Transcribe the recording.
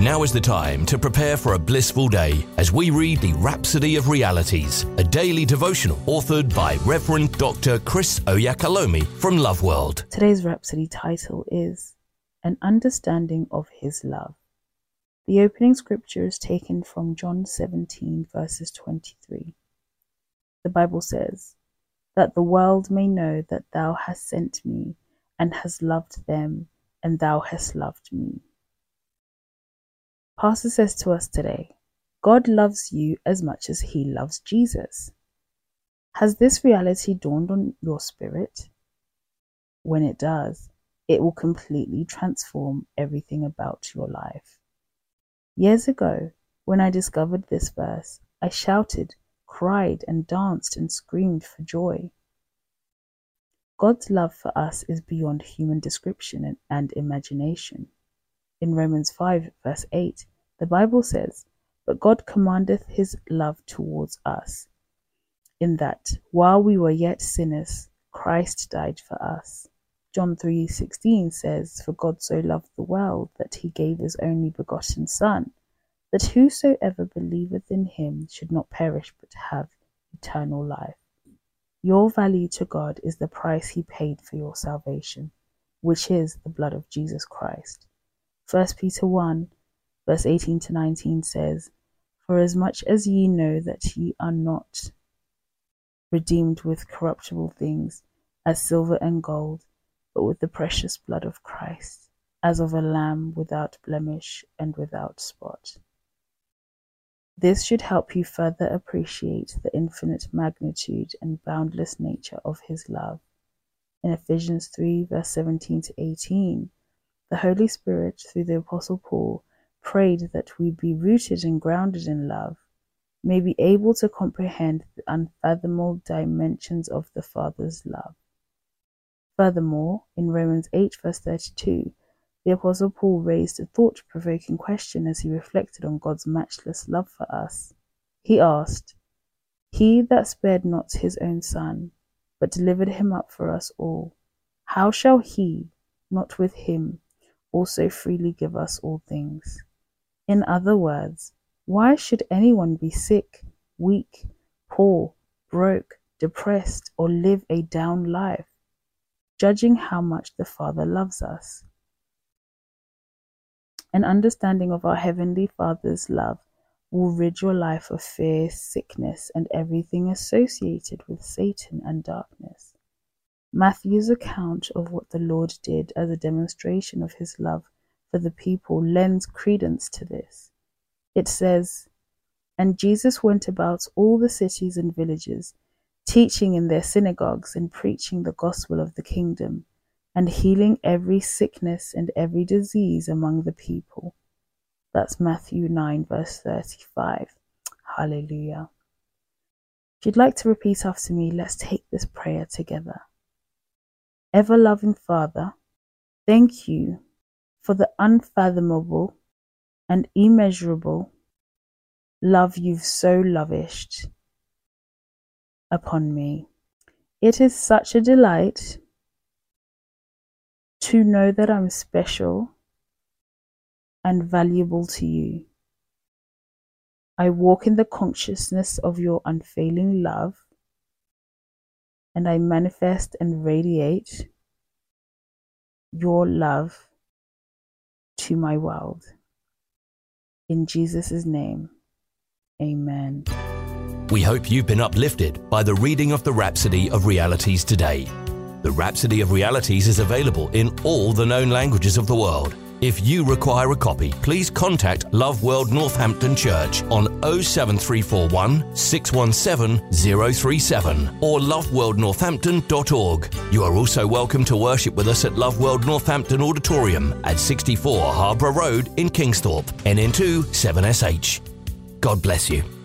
Now is the time to prepare for a blissful day as we read the Rhapsody of Realities, a daily devotional authored by Reverend Dr. Chris Oyakhilome from Love World. Today's Rhapsody title is An Understanding of His Love. The opening scripture is taken from John 17 verses 23. The Bible says, "That the world may know that thou hast sent me and hast loved them, and thou hast loved me." Pastor says to us today, God loves you as much as he loves Jesus. Has this reality dawned on your spirit? When it does, it will completely transform everything about your life. Years ago, when I discovered this verse, I shouted, cried, and danced and screamed for joy. God's love for us is beyond human description and imagination. In Romans 5 verse 8, the Bible says, "But God commandeth his love towards us, in that, while we were yet sinners, Christ died for us." John 3:16 says, "For God so loved the world, that he gave his only begotten Son, that whosoever believeth in him should not perish but have eternal life." Your value to God is the price he paid for your salvation, which is the blood of Jesus Christ. 1 Peter 1 verse 18 to 19 says, "For as much as ye know that ye are not redeemed with corruptible things, as silver and gold, but with the precious blood of Christ, as of a lamb without blemish and without spot." This should help you further appreciate the infinite magnitude and boundless nature of his love. In Ephesians 3 verse 17 to 18, the Holy Spirit, through the Apostle Paul, prayed that we be rooted and grounded in love, may be able to comprehend the unfathomable dimensions of the Father's love. Furthermore, in Romans 8 verse 32, the Apostle Paul raised a thought-provoking question as he reflected on God's matchless love for us. He asked, "He that spared not his own Son, but delivered him up for us all, how shall he, not with him, also freely give us all things?" In other words, why should anyone be sick, weak, poor, broke, depressed, or live a down life, judging how much the Father loves us? An understanding of our Heavenly Father's love will rid your life of fear, sickness, and everything associated with Satan and darkness. Matthew's account of what the Lord did as a demonstration of his love for the people lends credence to this. It says, "And Jesus went about all the cities and villages, teaching in their synagogues and preaching the gospel of the kingdom, and healing every sickness and every disease among the people." That's Matthew 9 verse 35. Hallelujah. If you'd like to repeat after me, let's take this prayer together. Ever-loving Father, thank you for the unfathomable and immeasurable love you've so lavished upon me. It is such a delight to know that I'm special and valuable to you. I walk in the consciousness of your unfailing love, and I manifest and radiate your love to my world. In Jesus' name, amen. We hope you've been uplifted by the reading of the Rhapsody of Realities today. The Rhapsody of Realities is available in all the known languages of the world. If you require a copy, please contact Love World Northampton Church on 07341 617 037 or loveworldnorthampton.org. You are also welcome to worship with us at Love World Northampton Auditorium at 64 Harbour Road in Kingsthorpe, NN2 7SH. God bless you.